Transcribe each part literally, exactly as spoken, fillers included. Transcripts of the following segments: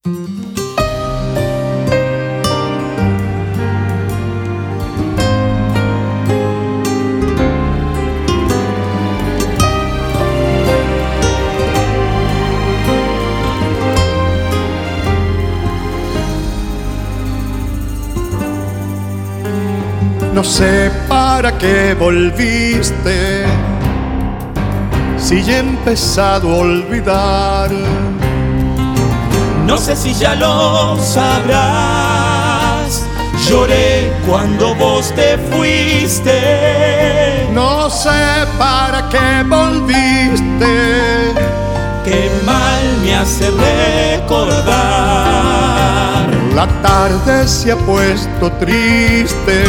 No sé para qué volviste, si ya he empezado a olvidar. No sé si ya lo sabrás, lloré cuando vos te fuiste. No sé para qué volviste, qué mal me hace recordar. La tarde se ha puesto triste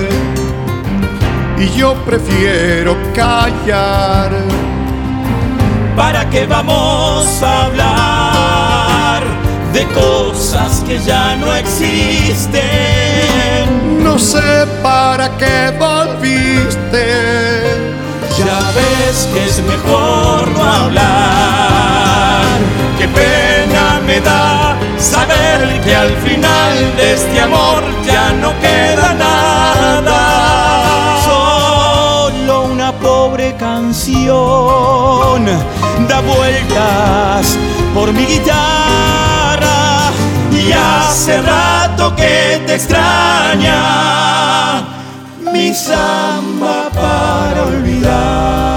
y yo prefiero callar. ¿Para qué vamos a hablar de cosas que ya no existen? No sé para qué volviste, ya ves que es mejor no hablar. Qué pena me da saber que al final de este amor ya no queda nada. Solo una pobre canción da vueltas por mi guitarra y hace rato que te extraña mi samba para olvidar.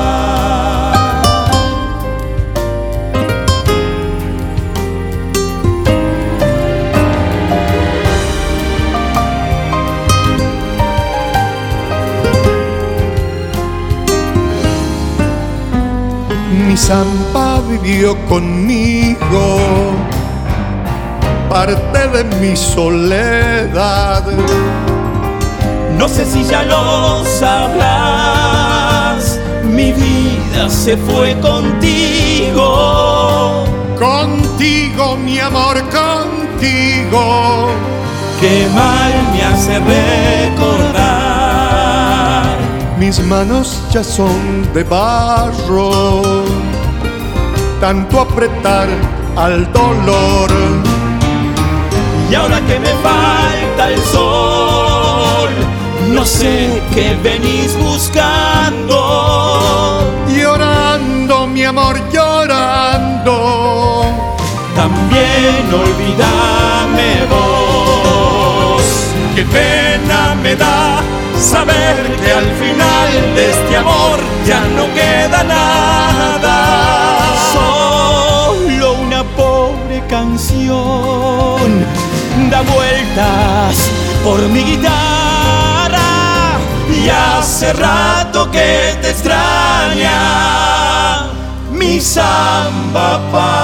Mi samba vivió conmigo, parte de mi soledad. No sé si ya lo sabrás, mi vida se fue contigo. Contigo, mi amor, contigo. Qué mal me hace recordar. Mis manos ya son de barro, tanto apretar al dolor. Y ahora que me falta el sol, no sé qué venís buscando. Llorando, mi amor, llorando. También olvídame vos. Qué pena me da saber que al final de este amor ya no queda nada. Solo una pobre canción da vueltas por mi guitarra y hace rato que te extraña mi samba.